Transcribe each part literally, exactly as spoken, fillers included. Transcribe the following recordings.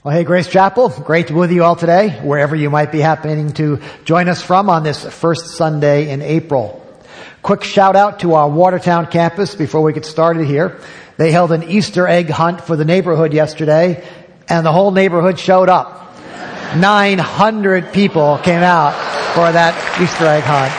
Well, hey, Grace Chapel, great to be with you all today, wherever you might be happening to join us from on this first Sunday in April. Quick shout out to our Watertown campus before we get started here. They held an Easter egg hunt for the neighborhood yesterday, and the whole neighborhood showed up. nine hundred people came out for that Easter egg hunt.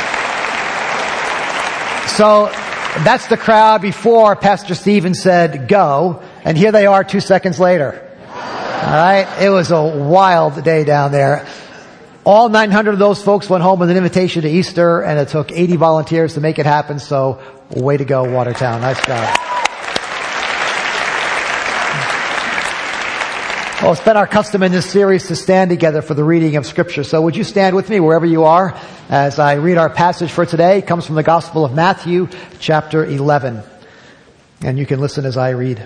So that's the crowd before Pastor Stephen said go, and here they are two seconds later. All right. It was a wild day down there. All nine hundred of those folks went home with an invitation to Easter, and it took eighty volunteers to make it happen. So way to go, Watertown. Nice job. Well, it's been our custom in this series to stand together for the reading of Scripture. So would you stand with me wherever you are as I read our passage for today? It comes from the Gospel of Matthew, chapter eleven. And you can listen as I read.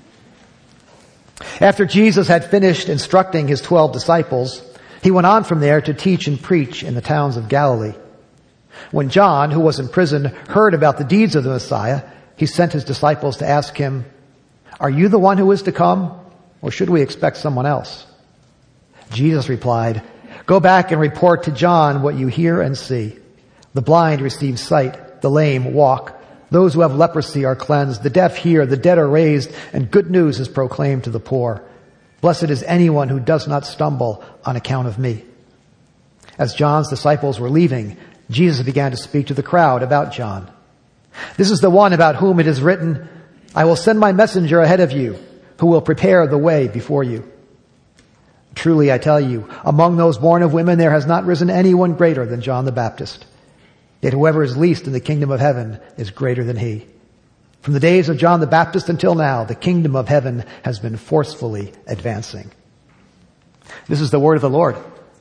After Jesus had finished instructing his twelve disciples, he went on from there to teach and preach in the towns of Galilee. When John, who was in prison, heard about the deeds of the Messiah, he sent his disciples to ask him, "Are you the one who is to come, or should we expect someone else?" Jesus replied, "Go back and report to John what you hear and see. The blind receive sight, the lame walk. Those who have leprosy are cleansed, the deaf hear, the dead are raised, and good news is proclaimed to the poor. Blessed is anyone who does not stumble on account of me." As John's disciples were leaving, Jesus began to speak to the crowd about John. "This is the one about whom it is written, 'I will send my messenger ahead of you, who will prepare the way before you.' Truly I tell you, among those born of women there has not risen anyone greater than John the Baptist. Yet whoever is least in the kingdom of heaven is greater than he. From the days of John the Baptist until now, the kingdom of heaven has been forcefully advancing." This is the word of the Lord.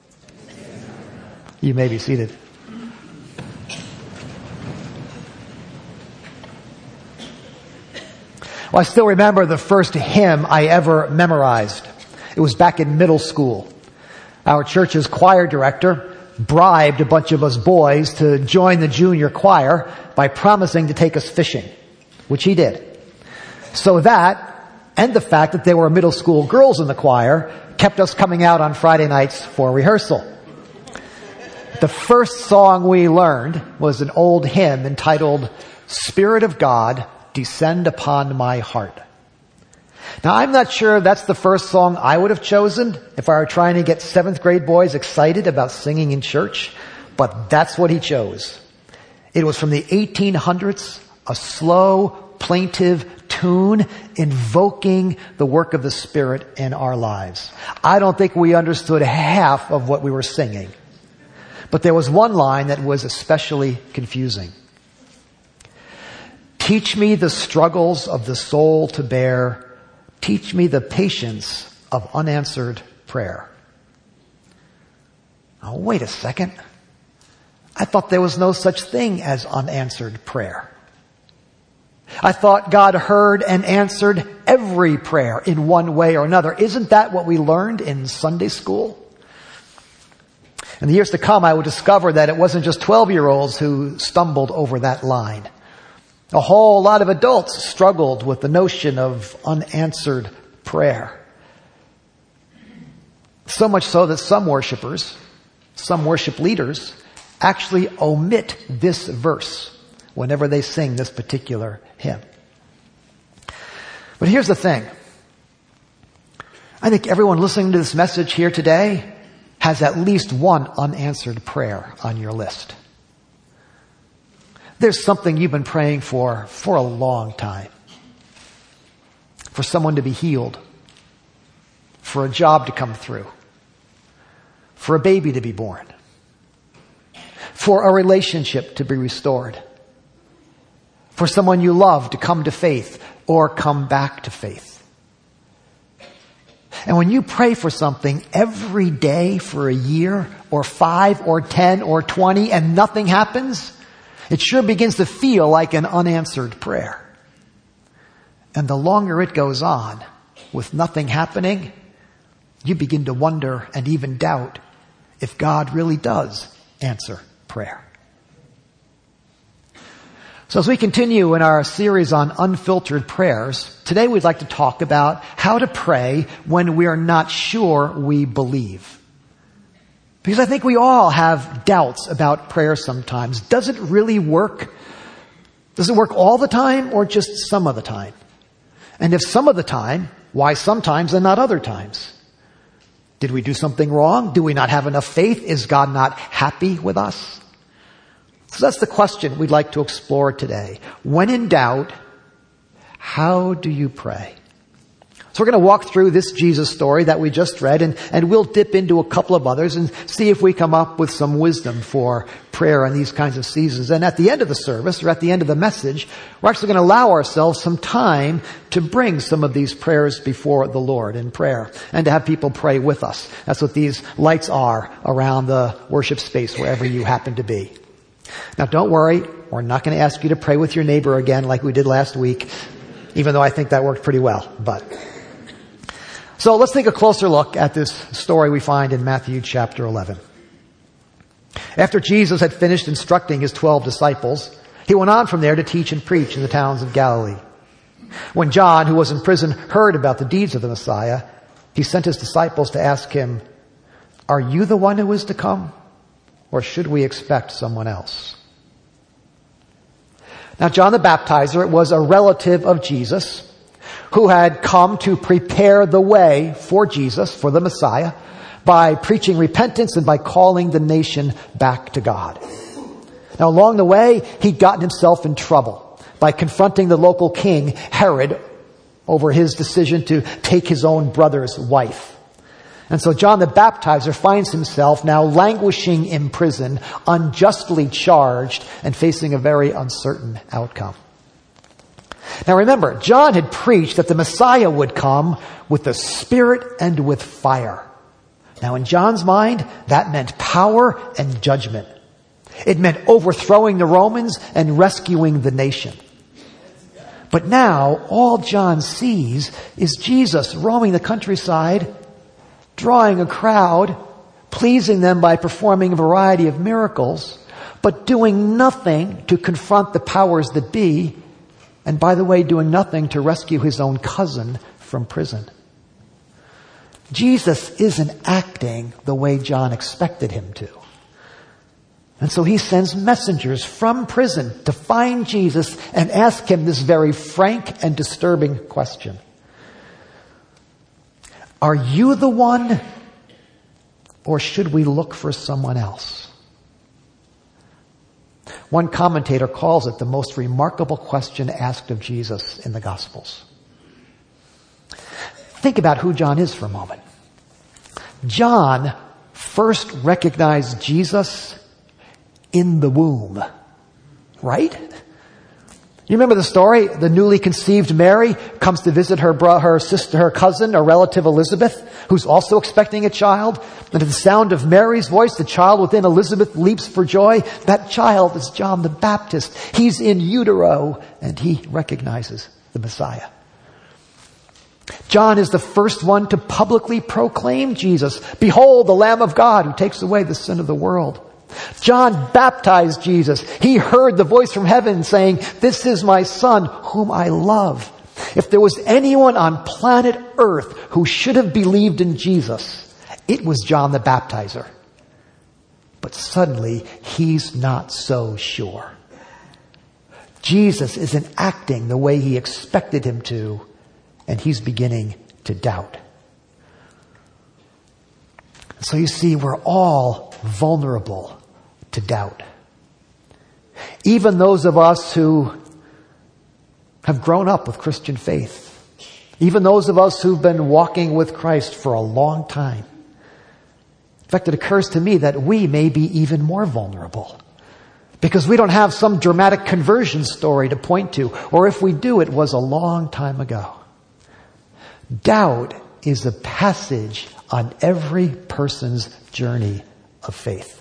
You may be seated. Well, I still remember the first hymn I ever memorized. It was back in middle school. Our church's choir director bribed a bunch of us boys to join the junior choir by promising to take us fishing, which he did. So that, and the fact that there were middle school girls in the choir, kept us coming out on Friday nights for rehearsal. The first song we learned was an old hymn entitled, "Spirit of God, Descend Upon My Heart." Now, I'm not sure that's the first song I would have chosen if I were trying to get seventh grade boys excited about singing in church, but that's what he chose. It was from the eighteen hundreds, a slow, plaintive tune invoking the work of the Spirit in our lives. I don't think we understood half of what we were singing, but there was one line that was especially confusing. "Teach me the struggles of the soul to bear. Teach me the patience of unanswered prayer." Now, wait a second. I thought there was no such thing as unanswered prayer. I thought God heard and answered every prayer in one way or another. Isn't that what we learned in Sunday school? In the years to come, I would discover that it wasn't just twelve-year-olds who stumbled over that line. A whole lot of adults struggled with the notion of unanswered prayer. So much so that some worshipers, some worship leaders, actually omit this verse whenever they sing this particular hymn. But here's the thing. I think everyone listening to this message here today has at least one unanswered prayer on your list. There's something you've been praying for for a long time. For someone to be healed. For a job to come through. For a baby to be born. For a relationship to be restored. For someone you love to come to faith or come back to faith. And when you pray for something every day for a year or five or ten or twenty and nothing happens, it sure begins to feel like an unanswered prayer. And the longer it goes on with nothing happening, you begin to wonder and even doubt if God really does answer prayer. So as we continue in our series on unfiltered prayers, today we'd like to talk about how to pray when we are not sure we believe. Because I think we all have doubts about prayer sometimes. Does it really work? Does it work all the time or just some of the time? And if some of the time, why sometimes and not other times? Did we do something wrong? Do we not have enough faith? Is God not happy with us? So that's the question we'd like to explore today. When in doubt, how do you pray? So we're going to walk through this Jesus story that we just read, and, and we'll dip into a couple of others and see if we come up with some wisdom for prayer in these kinds of seasons. And at the end of the service, or at the end of the message, we're actually going to allow ourselves some time to bring some of these prayers before the Lord in prayer, and to have people pray with us. That's what these lights are around the worship space, wherever you happen to be. Now don't worry, we're not going to ask you to pray with your neighbor again like we did last week, even though I think that worked pretty well. But so let's take a closer look at this story we find in Matthew chapter eleven. After Jesus had finished instructing his twelve disciples, he went on from there to teach and preach in the towns of Galilee. When John, who was in prison, heard about the deeds of the Messiah, he sent his disciples to ask him, "Are you the one who is to come? Or should we expect someone else?" Now, John the Baptizer was a relative of Jesus who had come to prepare the way for Jesus, for the Messiah, by preaching repentance and by calling the nation back to God. Now, along the way, he'd gotten himself in trouble by confronting the local king, Herod, over his decision to take his own brother's wife. And so John the Baptizer finds himself now languishing in prison, unjustly charged, and facing a very uncertain outcome. Now remember, John had preached that the Messiah would come with the Spirit and with fire. Now in John's mind, that meant power and judgment. It meant overthrowing the Romans and rescuing the nation. But now, all John sees is Jesus roaming the countryside, drawing a crowd, pleasing them by performing a variety of miracles, but doing nothing to confront the powers that be, and by the way, doing nothing to rescue his own cousin from prison. Jesus isn't acting the way John expected him to. And so he sends messengers from prison to find Jesus and ask him this very frank and disturbing question. Are you the one, or should we look for someone else? One commentator calls it the most remarkable question asked of Jesus in the Gospels. Think about who John is for a moment. John first recognized Jesus in the womb, right? You remember the story? The newly conceived Mary comes to visit her bro- her sister, her cousin, or relative Elizabeth, who's also expecting a child. And at the sound of Mary's voice, the child within Elizabeth leaps for joy. That child is John the Baptist. He's in utero, and he recognizes the Messiah. John is the first one to publicly proclaim Jesus. Behold, the Lamb of God who takes away the sin of the world. John baptized Jesus. He heard the voice from heaven saying, "This is my son whom I love." If there was anyone on planet Earth who should have believed in Jesus, it was John the Baptizer. But suddenly, he's not so sure. Jesus isn't acting the way he expected him to, and he's beginning to doubt. So you see, we're all vulnerable to doubt. Even those of us who have grown up with Christian faith. Even those of us who've been walking with Christ for a long time. In fact, it occurs to me that we may be even more vulnerable. Because we don't have some dramatic conversion story to point to. Or if we do, it was a long time ago. Doubt is a passage on every person's journey of faith.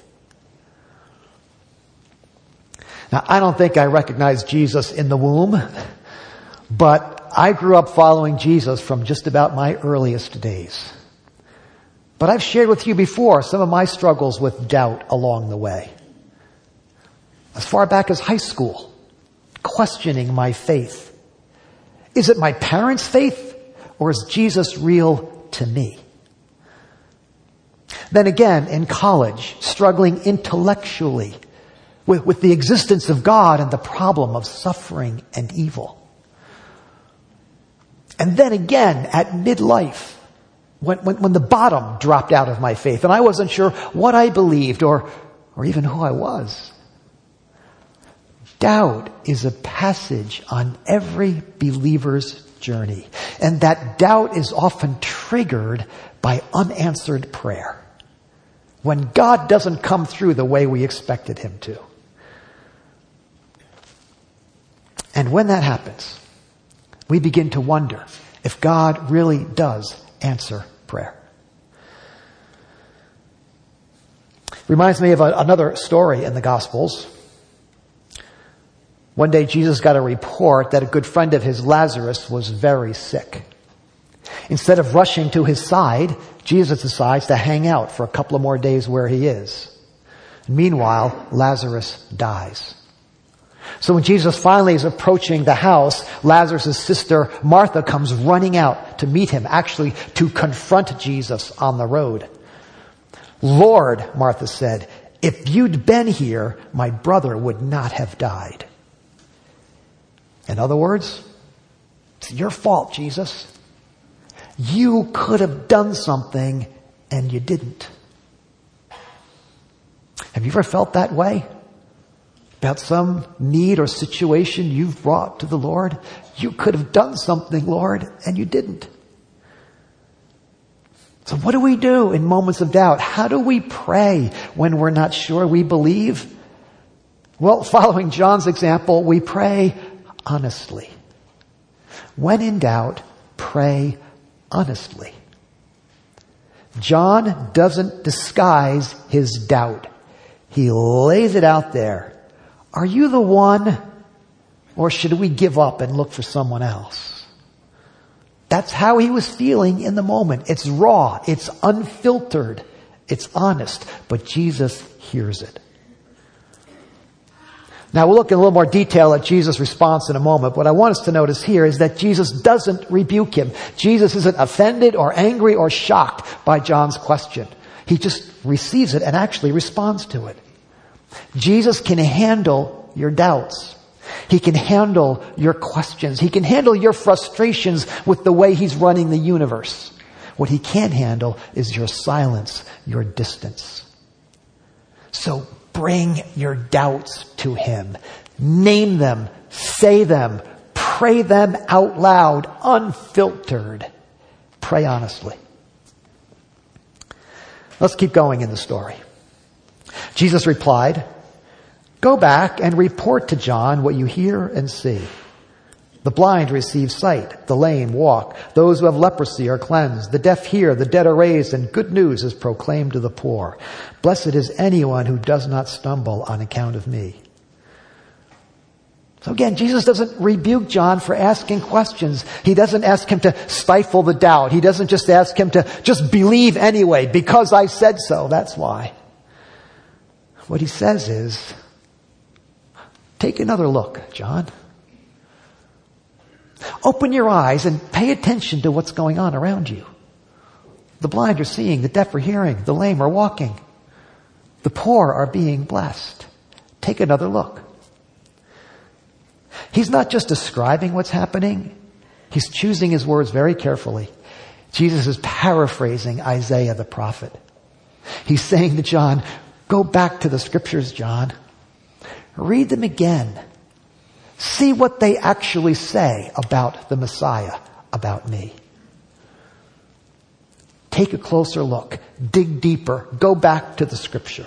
Now, I don't think I recognized Jesus in the womb, but I grew up following Jesus from just about my earliest days. But I've shared with you before some of my struggles with doubt along the way. As far back as high school, questioning my faith. Is it my parents' faith, or is Jesus real to me? Then again, in college, struggling intellectually with, with the existence of God and the problem of suffering and evil. And then again, at midlife, when, when, when the bottom dropped out of my faith and I wasn't sure what I believed or, or even who I was. Doubt is a passage on every believer's journey. And that doubt is often triggered by unanswered prayer. When God doesn't come through the way we expected him to. And when that happens, we begin to wonder if God really does answer prayer. Reminds me of a, another story in the Gospels. One day Jesus got a report that a good friend of his, Lazarus, was very sick. Instead of rushing to his side, Jesus decides to hang out for a couple of more days where he is. Meanwhile, Lazarus dies. So when Jesus finally is approaching the house, Lazarus' sister Martha comes running out to meet him, actually to confront Jesus on the road. "Lord," Martha said, "if you'd been here, my brother would not have died." In other words, it's your fault, Jesus. You could have done something and you didn't. Have you ever felt that way? About some need or situation you've brought to the Lord? You could have done something, Lord, and you didn't. So what do we do in moments of doubt? How do we pray when we're not sure we believe? Well, following John's example, we pray honestly. When in doubt, pray honestly. John doesn't disguise his doubt. He lays it out there. Are you the one, or should we give up and look for someone else? That's how he was feeling in the moment. It's raw. It's unfiltered. It's honest. But Jesus hears it. Now we'll look in a little more detail at Jesus' response in a moment. What I want us to notice here is that Jesus doesn't rebuke him. Jesus isn't offended or angry or shocked by John's question. He just receives it and actually responds to it. Jesus can handle your doubts. He can handle your questions. He can handle your frustrations with the way he's running the universe. What he can't handle is your silence, your distance. So bring your doubts to him. Name them, say them, pray them out loud, unfiltered. Pray honestly. Let's keep going in the story. Jesus replied, "Go back and report to John what you hear and see. The blind receive sight, the lame walk, those who have leprosy are cleansed, the deaf hear, the dead are raised, and good news is proclaimed to the poor. Blessed is anyone who does not stumble on account of me." So again, Jesus doesn't rebuke John for asking questions. He doesn't ask him to stifle the doubt. He doesn't just ask him to just believe anyway, because I said so, that's why. What he says is, take another look, John. Open your eyes and pay attention to what's going on around you. The blind are seeing, the deaf are hearing, the lame are walking. The poor are being blessed. Take another look. He's not just describing what's happening. He's choosing his words very carefully. Jesus is paraphrasing Isaiah the prophet. He's saying to John, go back to the scriptures, John. Read them again. See what they actually say about the Messiah, about me. Take a closer look. Dig deeper. Go back to the scripture.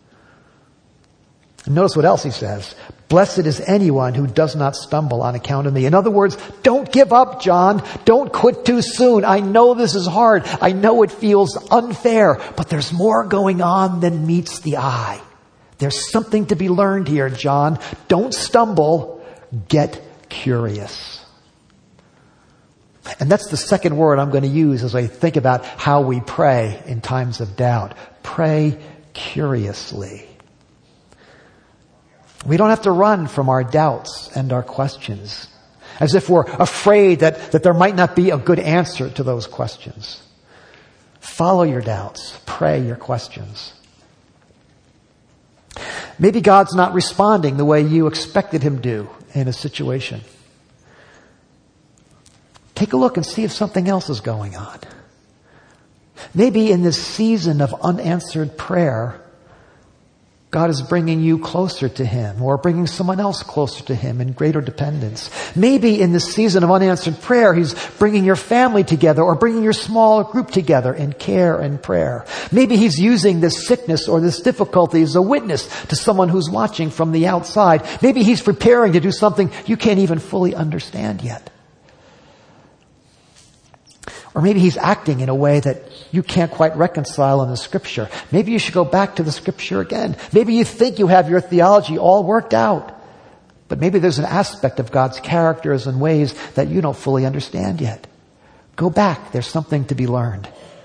And notice what else he says. Blessed is anyone who does not stumble on account of me. In other words, don't give up, John. Don't quit too soon. I know this is hard. I know it feels unfair, but there's more going on than meets the eye. There's something to be learned here, John. Don't stumble. Get curious. And that's the second word I'm going to use as I think about how we pray in times of doubt. Pray curiously. We don't have to run from our doubts and our questions, as if we're afraid that, that there might not be a good answer to those questions. Follow your doubts. Pray your questions. Maybe God's not responding the way you expected him to in a situation. Take a look and see if something else is going on. Maybe in this season of unanswered prayer, God is bringing you closer to him or bringing someone else closer to him in greater dependence. Maybe in this season of unanswered prayer, he's bringing your family together or bringing your small group together in care and prayer. Maybe he's using this sickness or this difficulty as a witness to someone who's watching from the outside. Maybe he's preparing to do something you can't even fully understand yet. Or maybe he's acting in a way that you can't quite reconcile in the scripture. Maybe you should go back to the scripture again. Maybe you think you have your theology all worked out. But maybe there's an aspect of God's characters and ways that you don't fully understand yet. Go back. There's something to be learned.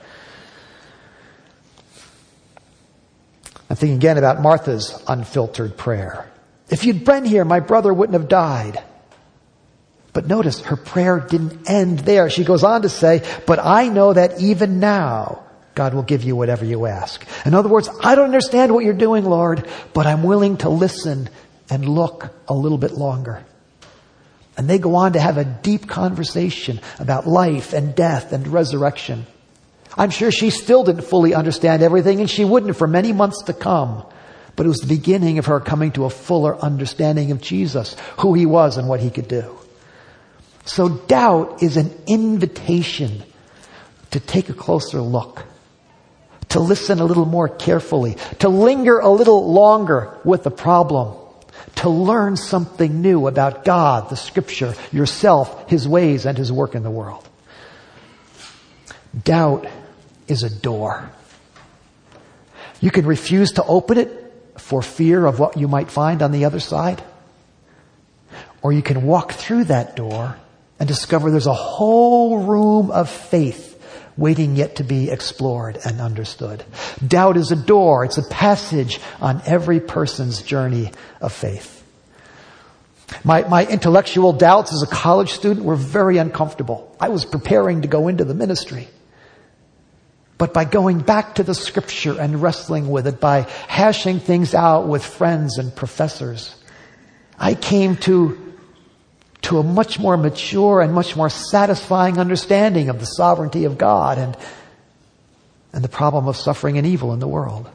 I'm thinking again about Martha's unfiltered prayer. If you'd been here, my brother wouldn't have died. But notice, her prayer didn't end there. She goes on to say, but I know that even now, God will give you whatever you ask. In other words, I don't understand what you're doing, Lord, but I'm willing to listen and look a little bit longer. And they go on to have a deep conversation about life and death and resurrection. I'm sure she still didn't fully understand everything, and she wouldn't for many months to come. But it was the beginning of her coming to a fuller understanding of Jesus, who he was and what he could do. So doubt is an invitation to take a closer look, to listen a little more carefully, to linger a little longer with the problem, to learn something new about God, the scripture, yourself, his ways, and his work in the world. Doubt is a door. You can refuse to open it for fear of what you might find on the other side. Or you can walk through that door and discover there's a whole room of faith waiting yet to be explored and understood. Doubt is a door. It's a passage on every person's journey of faith. My, my intellectual doubts as a college student were very uncomfortable. I was preparing to go into the ministry. But by going back to the scripture and wrestling with it, by hashing things out with friends and professors, I came to to a much more mature and much more satisfying understanding of the sovereignty of God and, and the problem of suffering and evil in the world.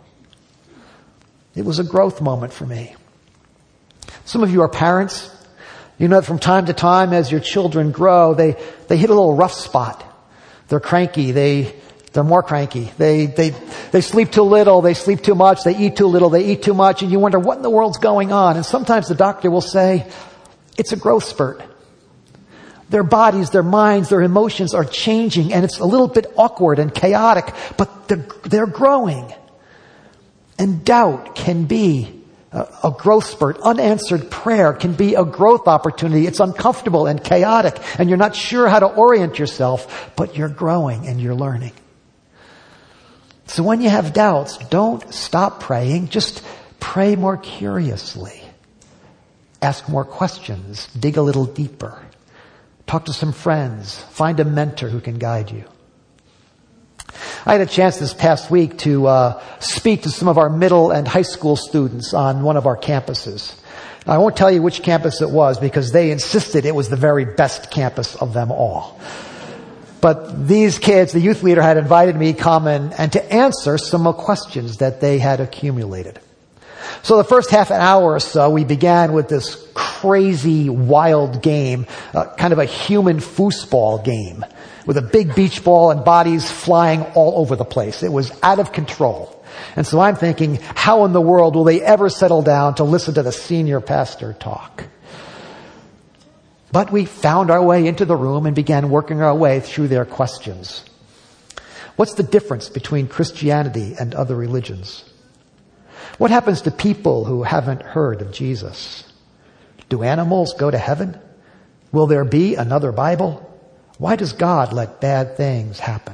It was a growth moment for me. Some of you are parents. You know that from time to time as your children grow, they, they hit a little rough spot. They're cranky. They, they're more cranky. They, they, they sleep too little. They sleep too much. They eat too little. They eat too much. And you wonder what in the world's going on. And sometimes the doctor will say, it's a growth spurt. Their bodies, their minds, their emotions are changing, and it's a little bit awkward and chaotic, but they're, they're growing. And doubt can be a, a growth spurt. Unanswered prayer can be a growth opportunity. It's uncomfortable and chaotic, and you're not sure how to orient yourself, but you're growing and you're learning. So when you have doubts, don't stop praying. Just pray more curiously. Ask more questions. Dig a little deeper. Talk to some friends. Find a mentor who can guide you. I had a chance this past week to uh, speak to some of our middle and high school students on one of our campuses. Now, I won't tell you which campus it was because they insisted it was the very best campus of them all. But these kids, the youth leader had invited me to come and, and to answer some of the questions that they had accumulated. So the first half an hour or so, we began with this crazy, wild game, uh, kind of a human foosball game, with a big beach ball and bodies flying all over the place. It was out of control. And so I'm thinking, how in the world will they ever settle down to listen to the senior pastor talk? But we found our way into the room and began working our way through their questions. What's the difference between Christianity and other religions? What happens to people who haven't heard of Jesus? Do animals go to heaven? Will there be another Bible? Why does God let bad things happen?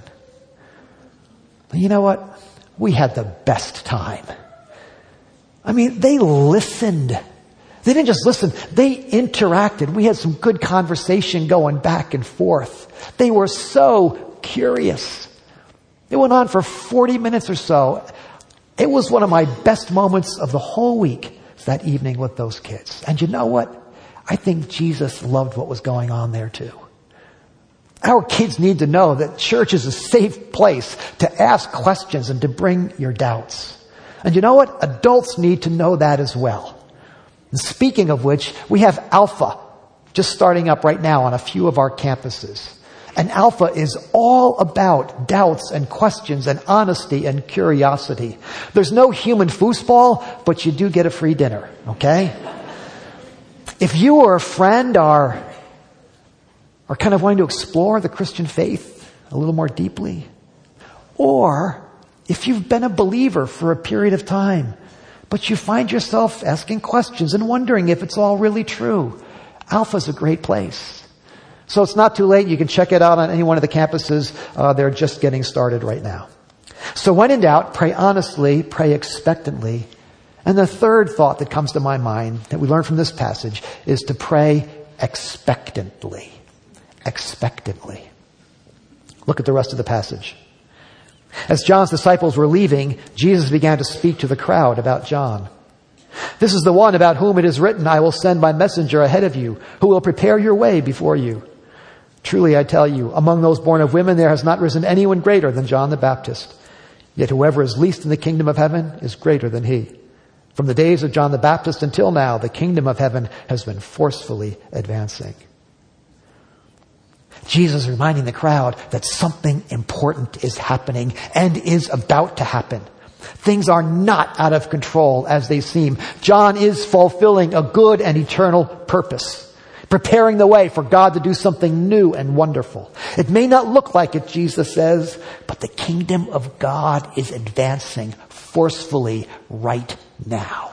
You know what? We had the best time. I mean, they listened. They didn't just listen. They interacted. We had some good conversation going back and forth. They were so curious. It went on for forty minutes or so. It was one of my best moments of the whole week, that evening with those kids. And you know what? I think Jesus loved what was going on there too. Our kids need to know that church is a safe place to ask questions and to bring your doubts. And you know what? Adults need to know that as well. And speaking of which, we have Alpha just starting up right now on a few of our campuses. And Alpha is all about doubts and questions and honesty and curiosity. There's no human foosball, but you do get a free dinner, okay? If you or a friend are, are kind of wanting to explore the Christian faith a little more deeply, or if you've been a believer for a period of time, but you find yourself asking questions and wondering if it's all really true, Alpha's a great place. So it's not too late. You can check it out on any one of the campuses. Uh, they're just getting started right now. So when in doubt, pray honestly, pray expectantly. And the third thought that comes to my mind that we learn from this passage is to pray expectantly. Expectantly. Look at the rest of the passage. As John's disciples were leaving, Jesus began to speak to the crowd about John. This is the one about whom it is written, I will send my messenger ahead of you, who will prepare your way before you. Truly, I tell you, among those born of women, there has not risen anyone greater than John the Baptist. Yet whoever is least in the kingdom of heaven is greater than he. From the days of John the Baptist until now, the kingdom of heaven has been forcefully advancing. Jesus is reminding the crowd that something important is happening and is about to happen. Things are not out of control as they seem. John is fulfilling a good and eternal purpose, preparing the way for God to do something new and wonderful. It may not look like it, Jesus says, but the kingdom of God is advancing forcefully right now.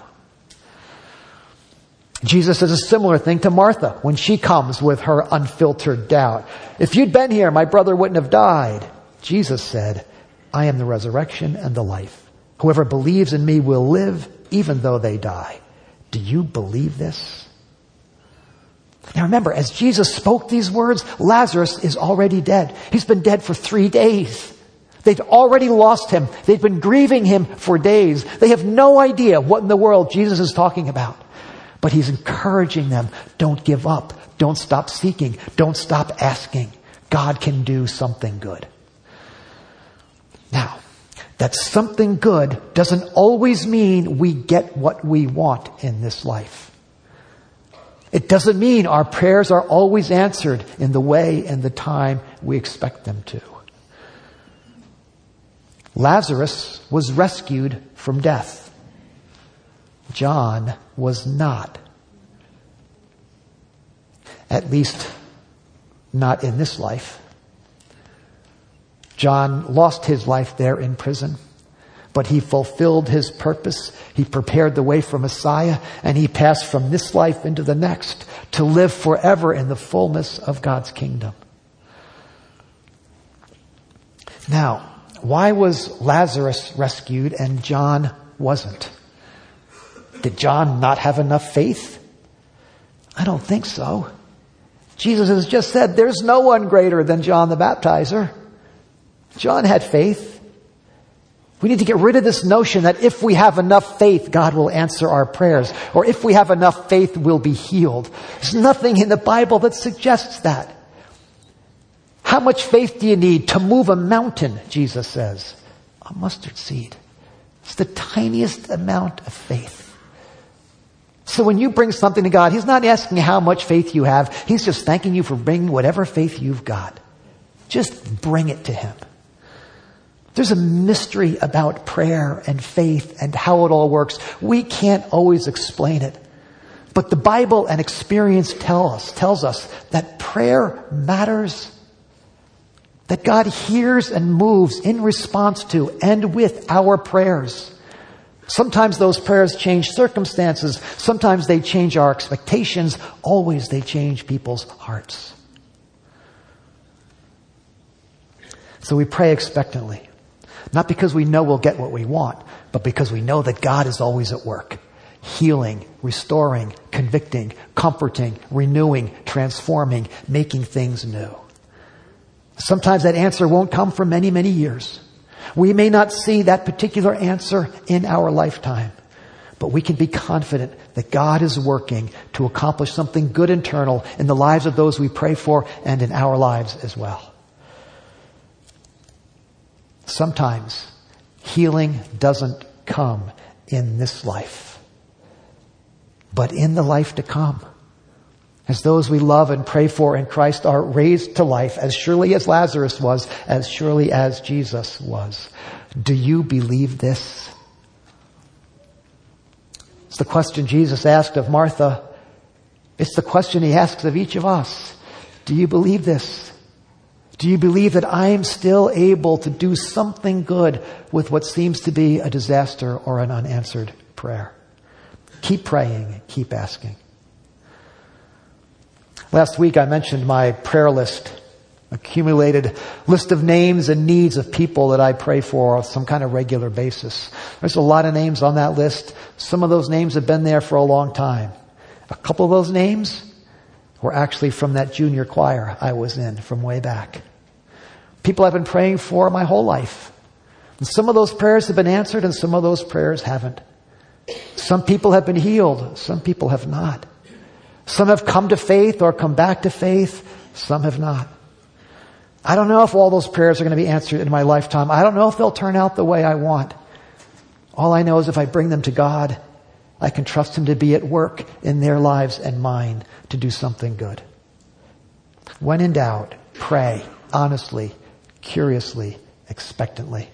Jesus says a similar thing to Martha when she comes with her unfiltered doubt. If you'd been here, my brother wouldn't have died. Jesus said, I am the resurrection and the life. Whoever believes in me will live even though they die. Do you believe this? Now remember, as Jesus spoke these words, Lazarus is already dead. He's been dead for three days. They've already lost him. They've been grieving him for days. They have no idea what in the world Jesus is talking about. But he's encouraging them, don't give up. Don't stop seeking. Don't stop asking. God can do something good. Now, that something good doesn't always mean we get what we want in this life. It doesn't mean our prayers are always answered in the way and the time we expect them to. Lazarus was rescued from death. John was not. At least, not in this life. John lost his life there in prison, but he fulfilled his purpose. He prepared the way for Messiah, and he passed from this life into the next to live forever in the fullness of God's kingdom. Now, why was Lazarus rescued and John wasn't? Did John not have enough faith? I don't think so. Jesus has just said there's no one greater than John the Baptizer. John had faith. We need to get rid of this notion that if we have enough faith, God will answer our prayers. Or if we have enough faith, we'll be healed. There's nothing in the Bible that suggests that. How much faith do you need to move a mountain, Jesus says? A mustard seed. It's the tiniest amount of faith. So when you bring something to God, He's not asking how much faith you have. He's just thanking you for bringing whatever faith you've got. Just bring it to Him. There's a mystery about prayer and faith and how it all works. We can't always explain it. But the Bible and experience tell us, tells us that prayer matters. That God hears and moves in response to and with our prayers. Sometimes those prayers change circumstances. Sometimes they change our expectations. Always they change people's hearts. So we pray expectantly. Not because we know we'll get what we want, but because we know that God is always at work. healing, restoring, convicting, comforting, renewing, transforming, making things new. Sometimes that answer won't come for many, many years. We may not see that particular answer in our lifetime, but we can be confident that God is working to accomplish something good internal in the lives of those we pray for and in our lives as well. Sometimes healing doesn't come in this life, but in the life to come. As those we love and pray for in Christ are raised to life, as surely as Lazarus was, as surely as Jesus was. Do you believe this? It's the question Jesus asked of Martha. It's the question he asks of each of us. Do you believe this? Do you believe that I am still able to do something good with what seems to be a disaster or an unanswered prayer? Keep praying, keep asking. Last week I mentioned my prayer list, accumulated list of names and needs of people that I pray for on some kind of regular basis. There's a lot of names on that list. Some of those names have been there for a long time. A couple of those names were actually from that junior choir I was in from way back. People I've been praying for my whole life. And some of those prayers have been answered and some of those prayers haven't. Some people have been healed. Some people have not. Some have come to faith or come back to faith. Some have not. I don't know if all those prayers are going to be answered in my lifetime. I don't know if they'll turn out the way I want. All I know is if I bring them to God, I can trust Him to be at work in their lives and mine to do something good. When in doubt, pray honestly, curiously, expectantly.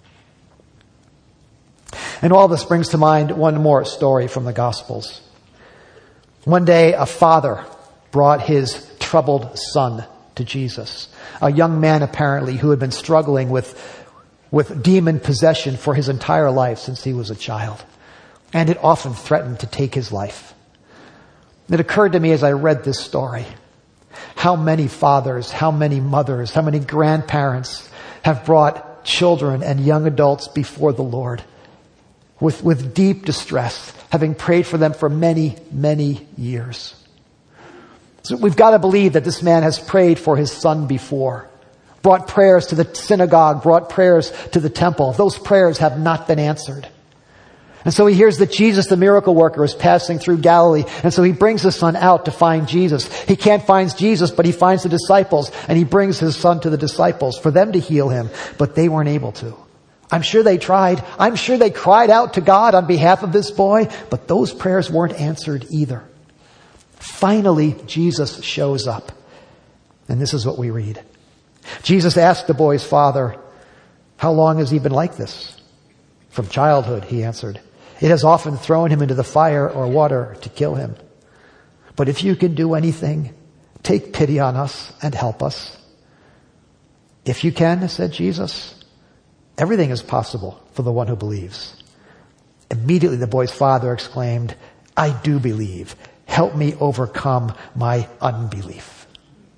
And all this brings to mind one more story from the Gospels. One day, a father brought his troubled son to Jesus. A young man, apparently, who had been struggling with, with demon possession for his entire life since he was a child. And it often threatened to take his life. It occurred to me as I read this story, how many fathers, how many mothers, how many grandparents have brought children and young adults before the Lord with, with deep distress, having prayed for them for many, many years. So we've got to believe that this man has prayed for his son before, brought prayers to the synagogue, brought prayers to the temple. Those prayers have not been answered. And so he hears that Jesus, the miracle worker, is passing through Galilee. And so he brings his son out to find Jesus. He can't find Jesus, but he finds the disciples. And he brings his son to the disciples for them to heal him. But they weren't able to. I'm sure they tried. I'm sure they cried out to God on behalf of this boy. But those prayers weren't answered either. Finally, Jesus shows up. And this is what we read. Jesus asked the boy's father, "How long has he been like this?" "From childhood," he answered. "It has often thrown him into the fire or water to kill him. But if you can do anything, take pity on us and help us." "If you can," said Jesus, "everything is possible for the one who believes." Immediately the boy's father exclaimed, "I do believe. Help me overcome my unbelief."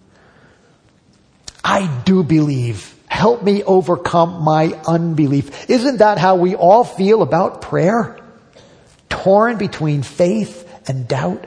I do believe. Help me overcome my unbelief. Isn't that how we all feel about prayer? Torn between faith and doubt.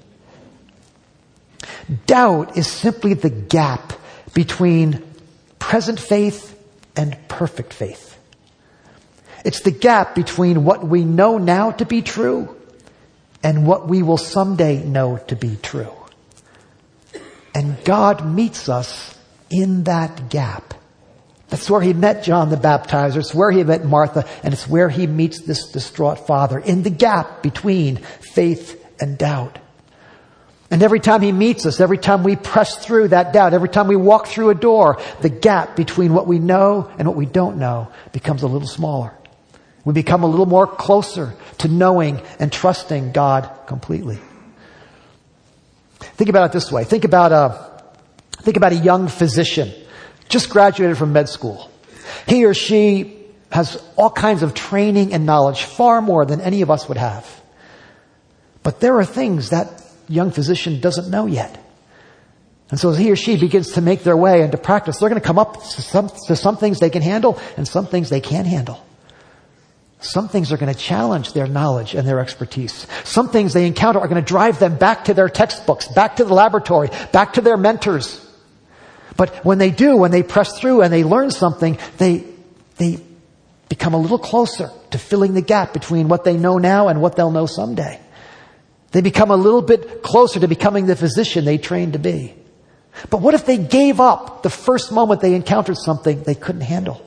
Doubt is simply the gap between present faith and perfect faith. It's the gap between what we know now to be true and what we will someday know to be true. And God meets us in that gap. That's where he met John the Baptizer. It's where he met Martha. And it's where he meets this distraught father. In the gap between faith and doubt. And every time he meets us, every time we press through that doubt, every time we walk through a door, the gap between what we know and what we don't know becomes a little smaller. We become a little more closer to knowing and trusting God completely. Think about it this way. Think about a, think about a young physician just graduated from med school. He or she has all kinds of training and knowledge, far more than any of us would have. But there are things that young physician doesn't know yet. And so as he or she begins to make their way into practice, they're going to come up to some, to some things they can handle and some things they can't handle. Some things are going to challenge their knowledge and their expertise. Some things they encounter are going to drive them back to their textbooks, back to the laboratory, back to their mentors. But when they do, when they press through and they learn something, they, they become a little closer to filling the gap between what they know now and what they'll know someday. They become a little bit closer to becoming the physician they trained to be. But what if they gave up the first moment they encountered something they couldn't handle?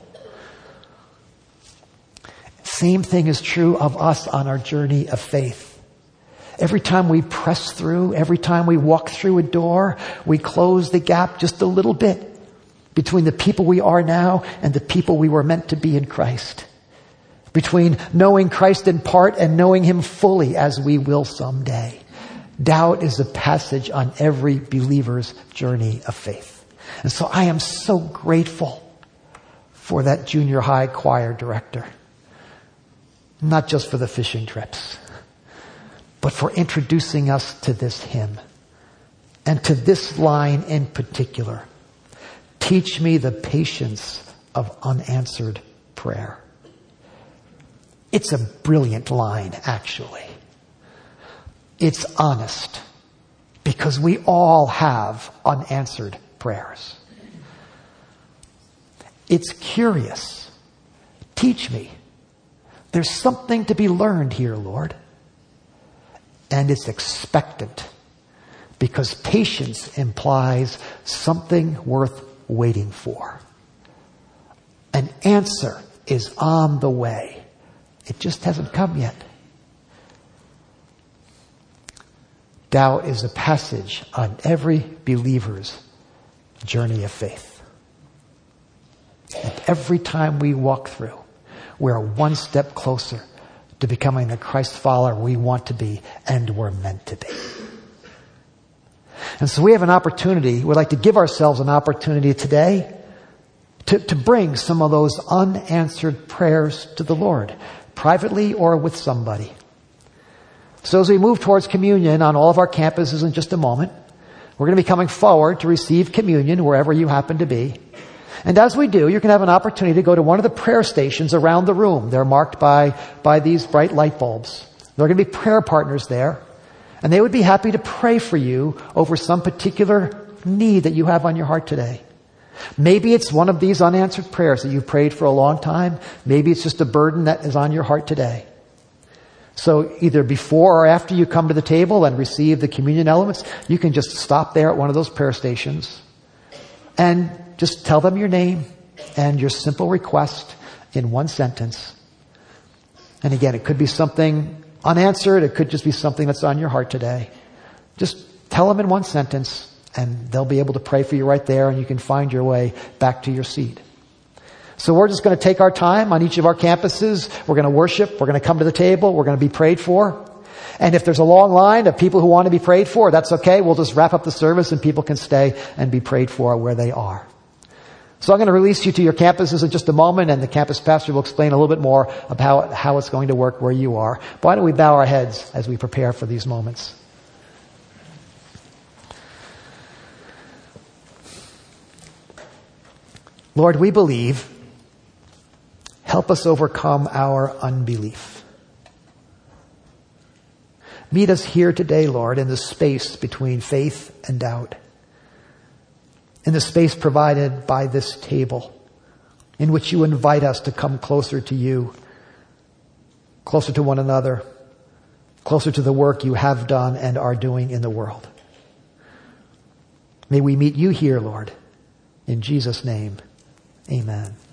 Same thing is true of us on our journey of faith. Every time we press through, every time we walk through a door, we close the gap just a little bit between the people we are now and the people we were meant to be in Christ. Between knowing Christ in part and knowing Him fully as we will someday. Doubt is a passage on every believer's journey of faith. And so I am so grateful for that junior high choir director. Not just for the fishing trips, but for introducing us to this hymn and to this line in particular. Teach me the patience of unanswered prayer. It's a brilliant line, actually. It's honest, because we all have unanswered prayers. It's curious. Teach me. There's something to be learned here, Lord. And it's expectant, because patience implies something worth waiting for. An answer is on the way. It just hasn't come yet. Doubt is a passage on every believer's journey of faith. And every time we walk through, we're one step closer to becoming the Christ follower we want to be and we're meant to be. And so we have an opportunity, we'd like to give ourselves an opportunity today to, to bring some of those unanswered prayers to the Lord, privately or with somebody. So as we move towards communion on all of our campuses in just a moment, we're going to be coming forward to receive communion wherever you happen to be. And as we do, you're going to have an opportunity to go to one of the prayer stations around the room. They're marked by, by these bright light bulbs. There are going to be prayer partners there. And they would be happy to pray for you over some particular need that you have on your heart today. Maybe it's one of these unanswered prayers that you've prayed for a long time. Maybe it's just a burden that is on your heart today. So either before or after you come to the table and receive the communion elements, you can just stop there at one of those prayer stations and just tell them your name and your simple request in one sentence. And again, it could be something unanswered. It could just be something that's on your heart today. Just tell them in one sentence and they'll be able to pray for you right there, and you can find your way back to your seat. So we're just going to take our time on each of our campuses. We're going to worship. We're going to come to the table. We're going to be prayed for. And if there's a long line of people who want to be prayed for, that's okay. We'll just wrap up the service and people can stay and be prayed for where they are. So I'm going to release you to your campuses in just a moment, and the campus pastor will explain a little bit more about how it's going to work where you are. Why don't we bow our heads as we prepare for these moments? Lord, we believe. Help us overcome our unbelief. Meet us here today, Lord, in the space between faith and doubt. In the space provided by this table, in which you invite us to come closer to you, closer to one another, closer to the work you have done and are doing in the world. May we meet you here, Lord. In Jesus' name, amen.